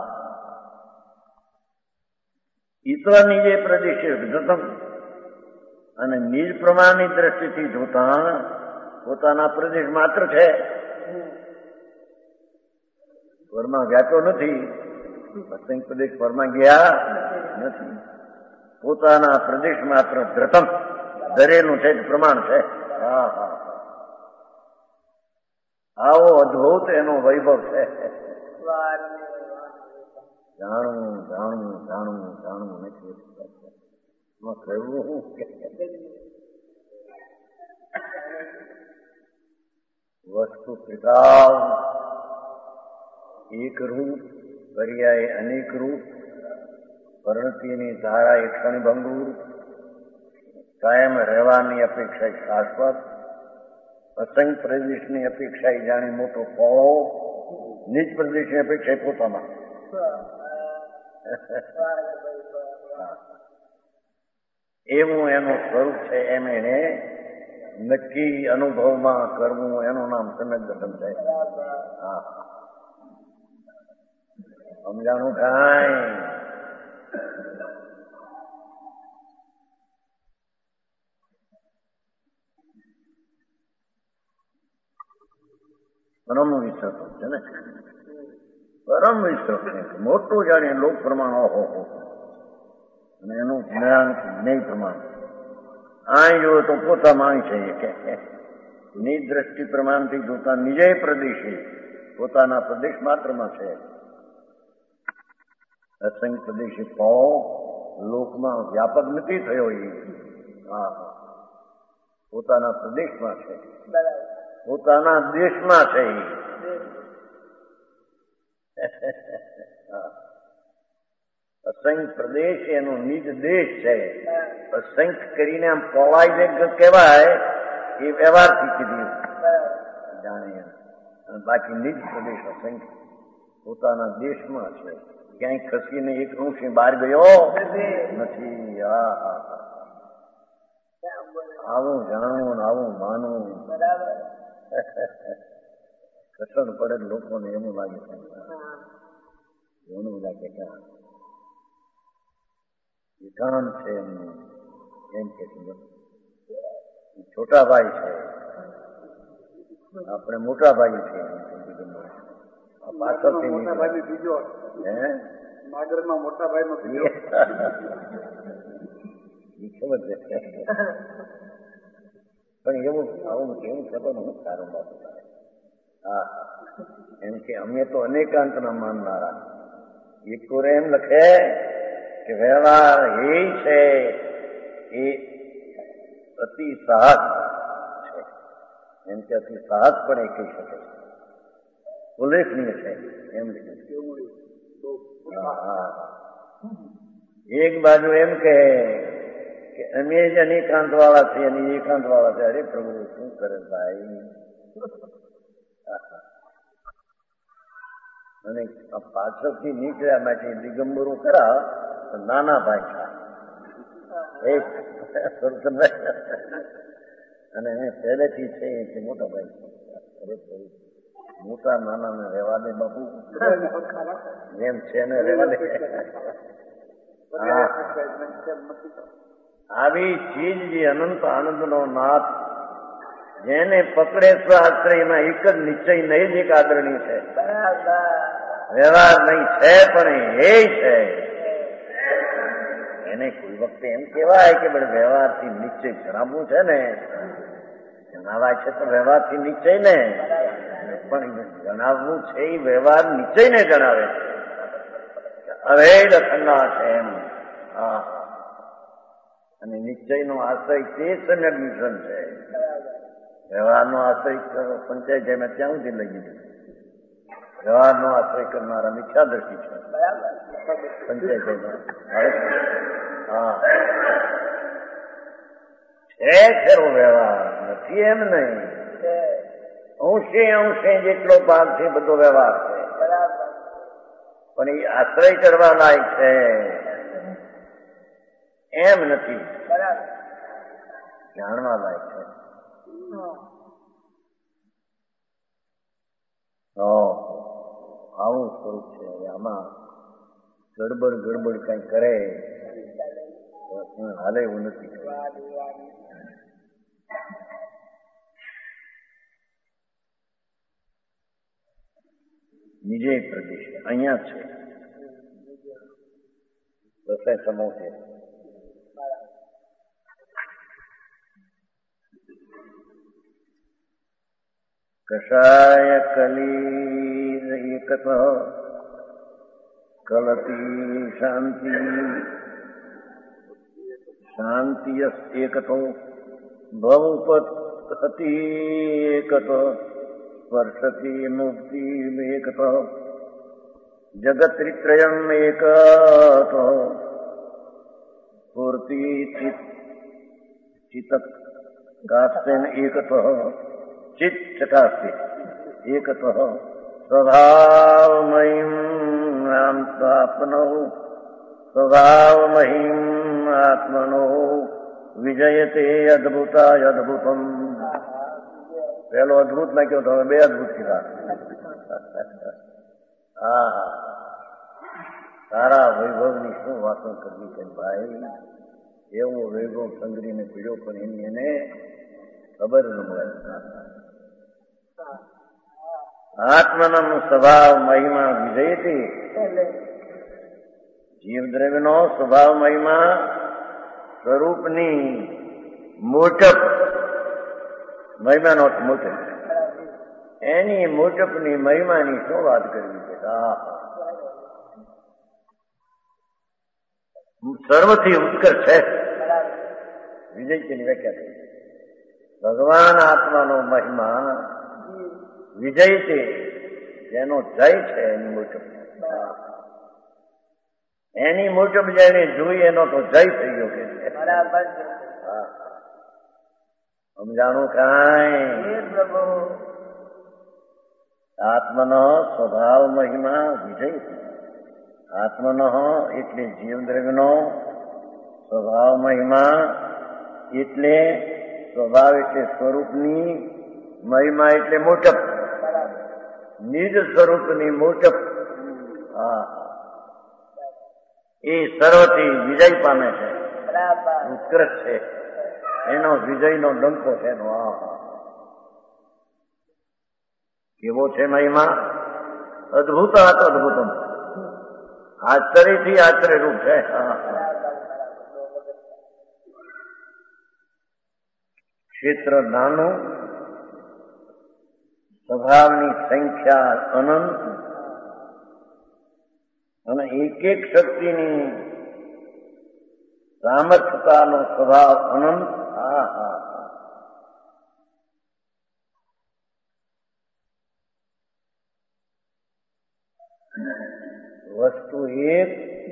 ઈશ્વરની જે પ્રદેશ છે જતમ અને નિજ પ્રમાણની દ્રષ્ટિથી જોતા પોતાના પ્રદેશ માત્ર છે. પરમાં વ્યાતો નથી, અસંખ્ય પ્રદેશ પરમાં ગયા નથી. પોતાના પ્રદેશ માત્ર ધ્રતમ ધરેલું છે પ્રમાણ છે. હા હા, આવો અદ્ભુત એનો વૈભવ છે. જાણવું જાણવું જાણવું જાણવું નથી કહેવું વસ્તુ ત્રિકાળ એક રૂપ પર્યાય અનેક રૂપ પ્રવૃત્તિની ધારા એક ક્ષણભંગુર કાયમ રહેવાની અપેક્ષા શાશ્વત અસંખ્ય પ્રદેશની અપેક્ષા જાણી મોટો પોળો નિજ પ્રદેશની અપેક્ષા પોતામાં એવું એનું સ્વરૂપ છે. એમ એને નક્કી અનુભવમાં કરવું એનું નામ સમ્યક દર્શન છે. હા, સમજાણું કાંઈ પરમ વિસ્તૃત છે ને, પરમ વિસ્તૃત છે. મોટું જાણીએ લોક પ્રમાણ ઓહો અને એનું જ્ઞાન જ્ઞેય પ્રમાણ. અહીં જોવો તો પોતામાં છે કે નિજ દ્રષ્ટિ પ્રમાણથી જોતા નિજે પ્રદેશી પોતાના પ્રદેશ માત્રમાં છે. અસંખ્ય પ્રદેશી પાઓ લોકમાં વ્યાપક નથી થયો. એ હા પોતાના પ્રદેશમાં છે, પોતાના દેશમાં છે. અસંખ્ય પ્રદેશ એનો નિજ દેશ છે. અસંખ્ય કરીને આમ પવાય જે કહેવાય એ વ્યવહારથી કીધું જાણીએ. બાકી નિજ પ્રદેશ અસંખ્ય પોતાના દેશમાં છે. ક્યાંય ખસીને એક અંશે બહાર ગયો નથી. હા હા હા, આવું જાણવું આવું માનવું કસણ પડે લોકોને એનું લાગે છે, એવું લાગે કે એકાંત છે એમનું. એમ કે છોટા ભાઈ છે, આપણે મોટા ભાઈ છે. પાછળથી બીજો હે નાગરમાં મોટા ભાઈ નો ખબર છે. પણ એવું આવું એવું થતું હું સારું બાબત. હા, એમ કે અમે તો અનેકાંત ના માનનારા. એક તો એમ લખે કે વ્યવહાર એ છે એ અતિ સાહસ છે. એમ કે અતિ સાહસ પણ એ કહી શકે છે, ઉલ્લેખનીય છે એમ લીધું. એક બાજુ એમ કે અમે જ અનેકાંત વાળા છીએ અને એકાંત વાળા છે. અરે પ્રભુ શું કરે ભાઈ. અને પાછળથી નીકળ્યા માટે દિગંબરો ખરા નાના ભાઈ થાય એક અને પહેલેથી છે મોટા ભાઈ. અરે પ્રભુ મોટા નાના ને રહેવા દે બાપુ, જેમ છે ને રહેવા દે. આવી ચીજ જે અનંત આનંદ નો નાથ જેને પકડે સ્વાશ્રયમાં એક જ નિશ્ચય નહીં જ એક આદરણીય છે. વ્યવહાર નહીં છે પણ એ છે. એને કોઈ વખતે એમ કહેવાય કે બધે વ્યવહારથી નિશ્ચય જણાવવું છે ને, જણાવાય છે તો વ્યવહારથી નિશ્ચય ને, પણ જણાવવું છે એ વ્યવહાર નિશ્ચયને જણાવે છે. અભેદ અખંડા છે એમ. હા, અને નિશ્ચયનો આશ્રય તે સમ્યક મિશન છે. વ્યવહારનો આશ્રય પંચાયત જેમ ત્યાં સુધી લઈ દીધું. વ્યવહારનો આશ્રય કરનારા મિથ્યા દ્રષ્ટિ છે. પંચાયત હા છે ખરો વ્યવહાર, નથી એમ નહીં. અંશે અંશે જેટલો ભાગ છે બધો વ્યવહાર છે, પણ એ આશ્રય કરવા લાયક છે એમ નથી, જાણવા લાયક છે. આવું સ્વરૂપ છે. આમાં ગડબડ ગડબડ કઈ કરે હાલે એવું નથી. વિજય પ્રદેશ અહીંયા છે. દસે સમૂહ છે. કષાય કલી એકત કલતી શાંતિ શાંતિયસ એકતો ભવપતિ એકત સ્પર્શતી મુક્તિ એકત જગત્રિત્રયમ એકત સ્ફૂર્તિ ચિત્ત કાસ્તેન એકત ચિત્ત ચકાસ્તે એકત સ્વભાવમયીમ આત્મનો સ્વભાવમહીમ આત્મનો વિજયતે અદ્ભુતાય અદ્ભુતમ. પેલો અદ્ભુત નાખ્યો તો હવે બે અદ્ભુત કીધા. હા, સારા વૈભવની શું વાતો કરવી છે ભાઈ. એવો વૈભવ સંગ્રીને પીડ્યો પણ એની એને ખબર ન મળે. આત્મનમ સ્વભાવ મહિમા વિજયતી. જીવદ્રવ્યનો સ્વભાવ મહિમા સ્વરૂપની મોટપ, મહિમાનો મોટપ, એની મોટપની મહિમાની શું વાત કરવી છે. સર્વથી ઉત્કર્ષ છે. વિજયની વ્યાખ્યા થઈ. ભગવાન આત્માનો મહિમા વિજય છે, જેનો જય છે એની મોટપ. એની મોટપ જેને જોઈ એનો તો જય થઈ ગયો કે સમજાણું કાંઈ. આત્મનો સ્વભાવ મહિમા વિજય છે. આત્મનો એટલે જીવદ્રવ્યનો, સ્વભાવ મહિમા એટલે સ્વભાવ એટલે સ્વરૂપની, મહિમા એટલે મોટપ, નિજ સ્વરૂપની મોટપ. હા, એ સર્વથી વિજય પામે છે, ઉત્કૃષ્ટ છે. એનો વિજયનો ડંકો છે. આ કેવો છે મહિમા? અદભુત અદભુતમ, આશ્ચર્યથી આશ્ચર્ય રૂપ છે. ક્ષેત્ર નાનું, સ્વભાવની સંખ્યા અનંત, અને એક એક શક્તિની સામર્થ્યતાનો સ્વભાવ અનંત. હા હા વસ્તુ એક,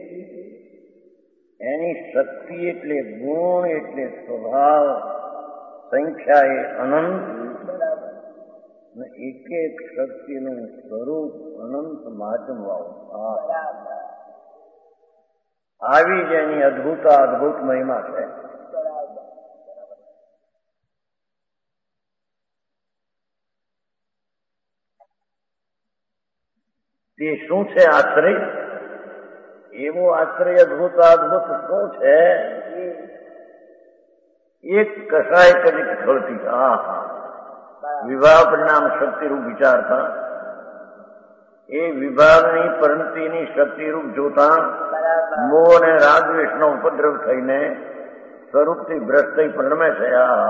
એની શક્તિ એટલે ગુણ એટલે સ્વભાવ, સંખ્યા એ અનંત, એક એક શક્તિનું સ્વરૂપ અનંત માધ્યમ વાળું. આવી જ એની અદભુત અદભુત મહિમા છે. તે શું છે આશ્રય? એવો આશ્રય અદભુત અદભુત શું છે? એક કસાય કદી ખળતી. હા હા વિભાવ પરિણામ શક્તિરૂપ વિચારતા એ વિભાવની પરિણતિની શક્તિરૂપ જોતા મોહ અને રાગદ્વેષનો ઉપદ્રવ થઈને સ્વરૂપથી ભ્રષ્ટ થઈ પરિણમે છે.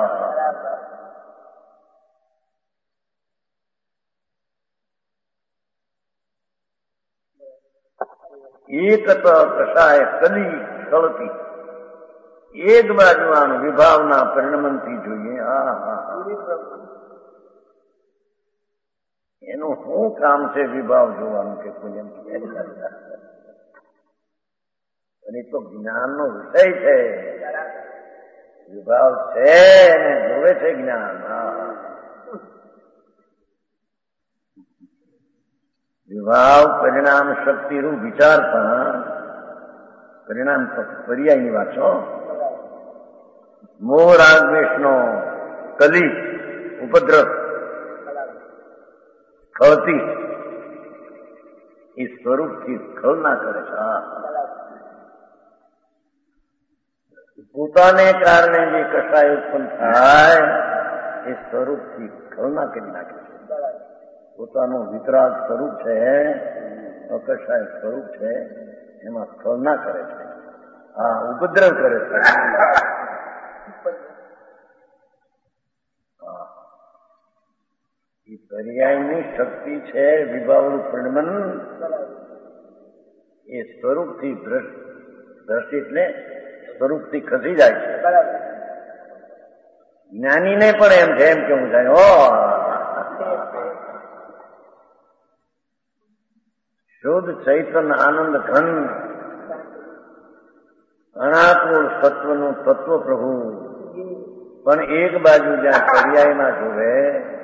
એક કશાય કલી છળતી એક બાજુ આમ વિભાવના પરિણમનથી જોઈએ. હા હા એનું શું કામ છે વિભાવ જોવાનું કે કોઈ એમ એ તો જ્ઞાનનો વિષય છે. વિભાવ છે એને જોવે છે જ્ઞાન. વિભાવ પરિણામ શક્તિરૂપ વિચારતા પરિણામ પર્યાયની વાત છો. મોહ રાગ દ્વેષનો કલી ઉપદ્રવ ખળતી એ સ્વરૂપથી સ્ખલના કરે છે. પોતાને કારણે જે કશાય ઉત્પન્ન થાય એ સ્વરૂપથી સ્ખલના કરી નાખે છે. પોતાનું વિતરાગ સ્વરૂપ છે, અકશાય સ્વરૂપ છે, એમાં સ્ખલના કરે છે. હા ઉપદ્રવ કરે છે. એ પર્યાયની શક્તિ છે વિભાવનું પરિણમન. એ સ્વરૂપથી દ્રષ્ટિ એટલે સ્વરૂપથી ખસી જાય છે. જ્ઞાનીને પણ એમ છે એમ કેવું થાય ઓ શુદ્ધ ચૈતન્ય આનંદ ઘન અનાત્મ સત્વનું તત્વ પ્રભુ પણ એક બાજુ જ્યાં પર્યાયમાં જોવે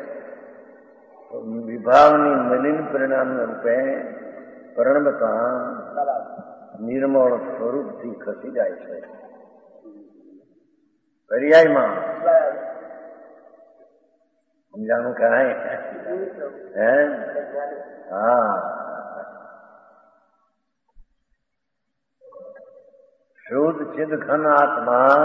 વિભાવની મલિન પરિણામ રૂપે પરિણમતા નિર્મળ સ્વરૂપથી ખસી જાય છે. પર્યાયમાં સમજાણું કાંઈ હે હા શુદ્ધ ચિદ ઘન આત્મા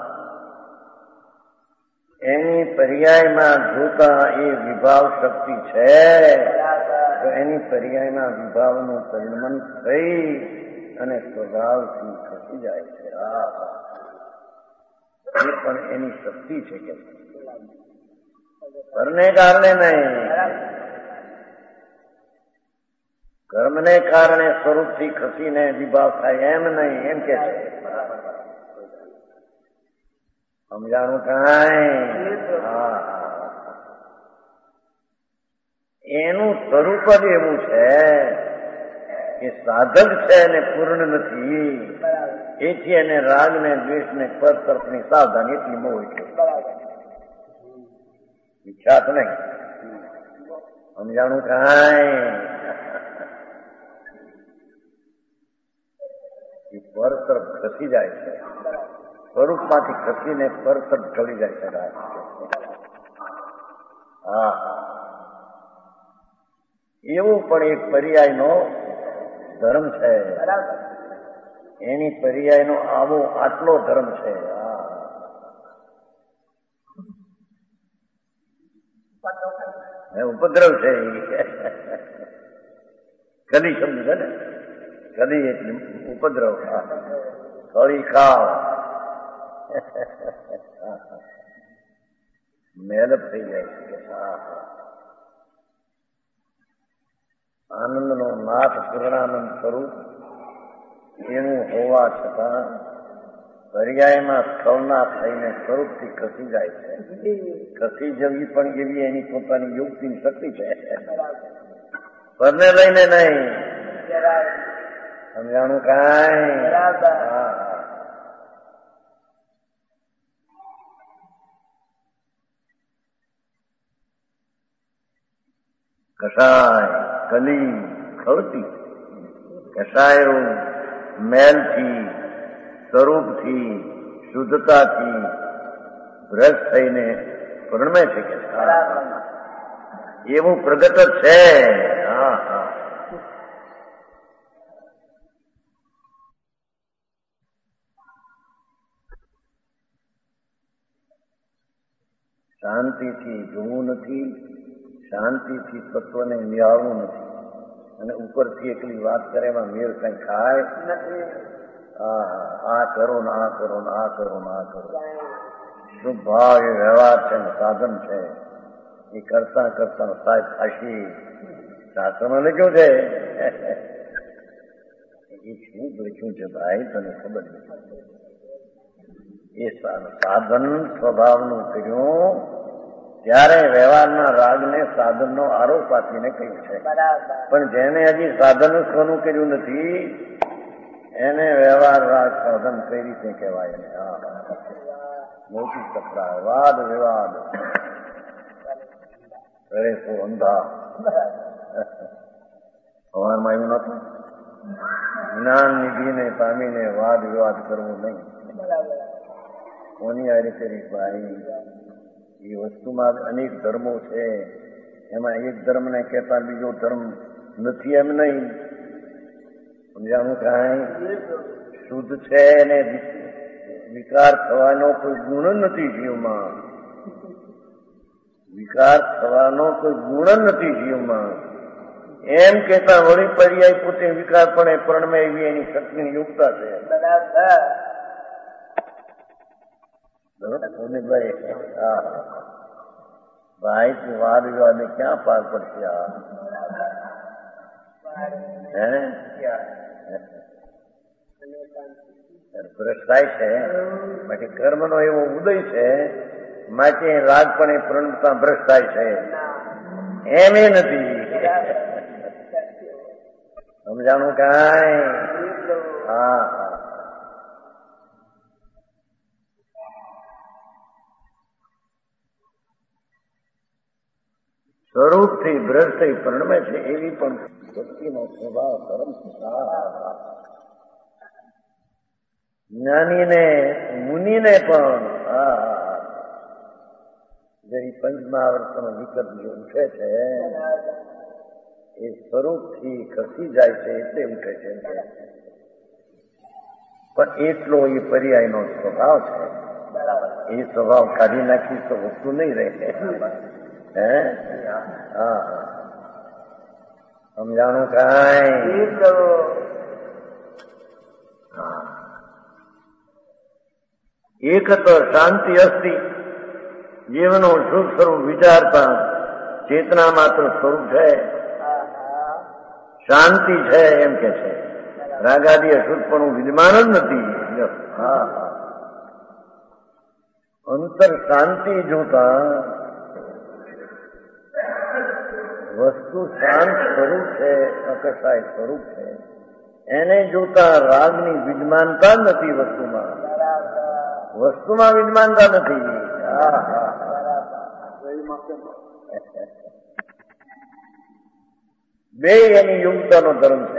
એની પર્યાયમાં જોતા એ વિભાવ શક્તિ છે તો એની પર્યાયના વિભાવનું પરિણમન થઈ અને સ્વભાવથી ખસી જાય છે. એ પણ એની શક્તિ છે કે કર્મને કારણે નહીં, કર્મને કારણે સ્વરૂપથી ખસીને વિભાવ થાય એમ નહીં એમ કે છે. સમજાણું કાંઈ હા એનું સ્વરૂપ જ એવું છે કે સાધક છે અને પૂર્ણ નથી. એથી એને રાગ ને દ્વેષ ને પર તરફની સાવધાની એટલી મોહ એટલે વિખ્યાત નહીં. સમજાણું કાંઈ પર તરફ ખસી જાય છે. સ્વરૂપમાંથી ખસીને પર તરફ ઢળી જાય છે. હા એવું પણ એક પર્યાયનો ધર્મ છે. એની પર્યાયનો આવો આટલો ધર્મ છે. ઉપદ્રવ છે. કલી સમજ છે ને કલી એટલે ઉપદ્રવ. કળી ખાવ મેલપ થઈ જાય છે. આનંદનો નાથ પૂર્ણાનંદ સ્વરૂપ એવું હોવા છતાં પર્યાયમાં સ્થળના થઈને સ્વરૂપથી ખસી જાય છે. ખસી જવી પણ એવી એની પોતાની યુક્તિની શક્તિ છે. પરને લઈને નહીં. સમજાણું કાંઈ કશાય કલી ખળતી કશાયો મેલથી સ્વરૂપથી શુદ્ધતાથી ભ્રષ્ટ થઈને પરિણમે છે કે એવું પ્રગટ છે. હા હા શાંતિથી જોવું નથી, શાંતિથી તત્વને નિહાળવું નથી, અને ઉપરથી એકલી વાત કરે એમાં મેળ કઈ ખાય હા આ કરો ને આ કરો ને આ કરો ને આ કરો. શુભ ભાવ એ વ્યવહાર છે ને સાધન છે. એ કરતા કરતા સાહેબ ખાસી શાસ્ત્રમાં લખ્યું છે. એ શું લખ્યું છે ભાઈ તને ખબર નથી. એ સાધન સ્વભાવનું કર્યું ત્યારે વ્યવહારના રાગને સાધનનો આરોપ આપીને કહ્યું છે. પણ જેને હજી સાધન સ્વનું કર્યું નથી એને વ્યવહાર રાગ સાધન કઈ રીતે કહેવાય? મોટી તકરાર, વાદ વિવાદ કરે તો અંધા. સવારમાં એવું નતું. જ્ઞાન નિધિને પામીને વાદ વિવાદ કરવું નહીં. કોની આ રીતે ભાઈ? એ વસ્તુમાં અનેક ધર્મો છે, એમાં એક ધર્મને કહેતા બીજો ધર્મ નથી એમ નહીં. સમજાણું કાંઈ? શુદ્ધ છે એને વિકાર થવાનો કોઈ ગુણ નથી જીવમાં. વિકાર થવાનો કોઈ ગુણ નથી જીવમાં એમ કેતા વળી પર્યાય પોતે વિકાર પણ પરણમે એવી એની શક્તિની યોગતા છે. ભાઈ તું વાદ વિવાદ ક્યાં પાર પડશે? હે ભ્રષ્ટાય છે માટે કર્મનો એવો ઉદય છે માટે રાગ પણ એ પ્રણતા ભ્રષ્ટાય છે એમ એ નથી. સમજાણું કાંઈ? હા હા. સ્વરૂપથી ભ્રષ્ટ થઈ પરણમે છે એવી પણ ભક્તિનો સ્વભાવ ધર્મ. જ્ઞાનીને મુનિને પણ હા જે પંચમહાવર્તનો વિકલ્પ જે ઉઠે છે એ સ્વરૂપથી ખસી જાય છે એટલે ઉઠે છે. પણ એટલો એ પર્યાયનો સ્વભાવ છે. એ સ્વભાવ કાઢી નાખી તો વસ્તુ નહીં રહે. હે હા સમજાણું કાંઈ? એક તો શાંતિ અસ્તિ જીવનો શુભ સ્વરૂપ વિચારતા ચેતના માત્ર સ્વરૂપ છે, શાંતિ છે એમ કે છે. રાગાદી અશુદ્ધપણું વિદ્યમાન જ નથી. હા અંતર શાંતિ જોતા વસ્તુ શાંત સ્વરૂપ છે, અકસાય સ્વરૂપ છે. એને જોતા રાગની વિદ્યમાનતા નથી. વસ્તુમાં વસ્તુમાં વિદ્યમાનતા નથી. હા હા બે એની યોગ્યતાનો ધર્મ છે.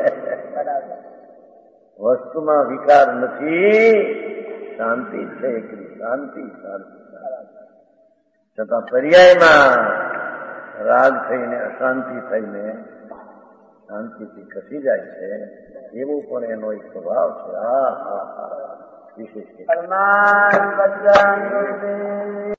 વસ્તુમાં વિકાર નથી, શાંતિ છે. શાંતિ શાંતિ છતાં પર્યાયમાં રાગ થઈને અશાંતિ થઈને શાંતિથી ખસી જાય છે. એવો પણ એનો એક સ્વભાવ છે. હા હા હા વિશેષ